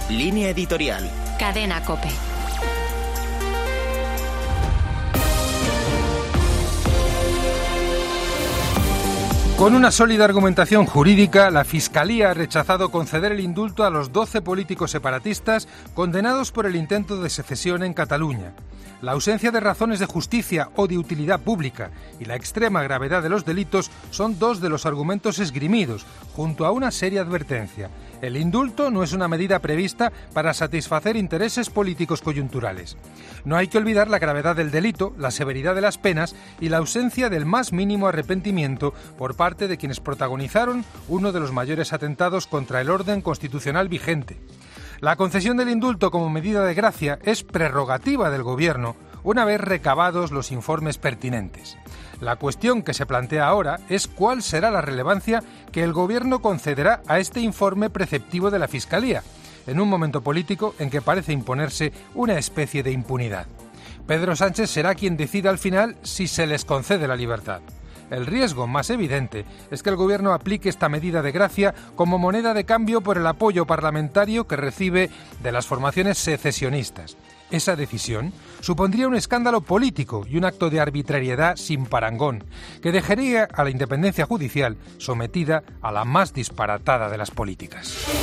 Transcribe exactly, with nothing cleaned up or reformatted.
Línea editorial. Cadena COPE. Con una sólida argumentación jurídica, la Fiscalía ha rechazado conceder el indulto a los doce políticos separatistas condenados por el intento de secesión en Cataluña. La ausencia de razones de justicia o de utilidad pública y la extrema gravedad de los delitos son dos de los argumentos esgrimidos, junto a una seria advertencia. El indulto no es una medida prevista para satisfacer intereses políticos coyunturales. No hay que olvidar la gravedad del delito, la severidad de las penas y la ausencia del más mínimo arrepentimiento por parte de quienes protagonizaron uno de los mayores atentados contra el orden constitucional vigente. La concesión del indulto como medida de gracia es prerrogativa del Gobierno una vez recabados los informes pertinentes. La cuestión que se plantea ahora es cuál será la relevancia que el Gobierno concederá a este informe preceptivo de la Fiscalía, en un momento político en que parece imponerse una especie de impunidad. Pedro Sánchez será quien decida al final si se les concede la libertad. El riesgo más evidente es que el Gobierno aplique esta medida de gracia como moneda de cambio por el apoyo parlamentario que recibe de las formaciones secesionistas. Esa decisión supondría un escándalo político y un acto de arbitrariedad sin parangón, que dejaría a la independencia judicial sometida a la más disparatada de las políticas.